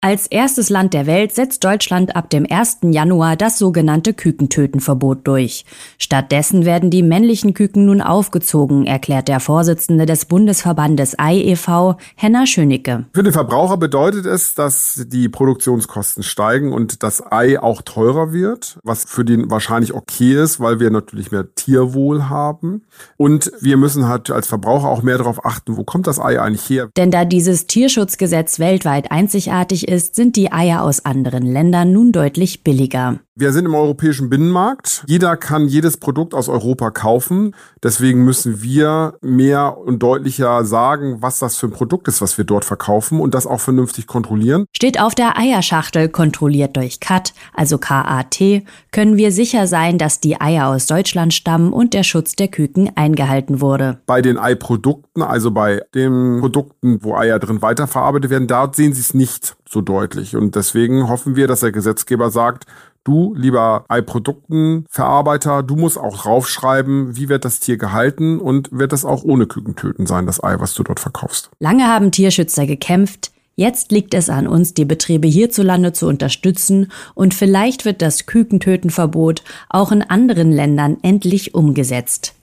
Als erstes Land der Welt setzt Deutschland ab dem 1. Januar das sogenannte Kükentötenverbot durch. Stattdessen werden die männlichen Küken nun aufgezogen, erklärt der Vorsitzende des Bundesverbandes Ei e.V., Henner Schönicke. Für den Verbraucher bedeutet es, dass die Produktionskosten steigen und das Ei auch teurer wird, was für den wahrscheinlich okay ist, weil wir natürlich mehr Tierwohl haben. Und wir müssen halt als Verbraucher auch mehr darauf achten, wo kommt das Ei eigentlich her? Denn da dieses Tierschutzgesetz weltweit einzigartig ist, sind die Eier aus anderen Ländern nun deutlich billiger. Wir sind im europäischen Binnenmarkt. Jeder kann jedes Produkt aus Europa kaufen. Deswegen müssen wir mehr und deutlicher sagen, was das für ein Produkt ist, was wir dort verkaufen und das auch vernünftig kontrollieren. Steht auf der Eierschachtel kontrolliert durch CAT, also KAT, können wir sicher sein, dass die Eier aus Deutschland stammen und der Schutz der Küken eingehalten wurde. Bei den Eiprodukten, also bei den Produkten, wo Eier drin weiterverarbeitet werden, da sehen Sie es nicht so deutlich. Und deswegen hoffen wir, dass der Gesetzgeber sagt, du, lieber Eiproduktenverarbeiter, du musst auch draufschreiben, wie wird das Tier gehalten und wird das auch ohne Kükentöten sein, das Ei, was du dort verkaufst. Lange haben Tierschützer gekämpft. Jetzt liegt es an uns, die Betriebe hierzulande zu unterstützen und vielleicht wird das Kükentötenverbot auch in anderen Ländern endlich umgesetzt.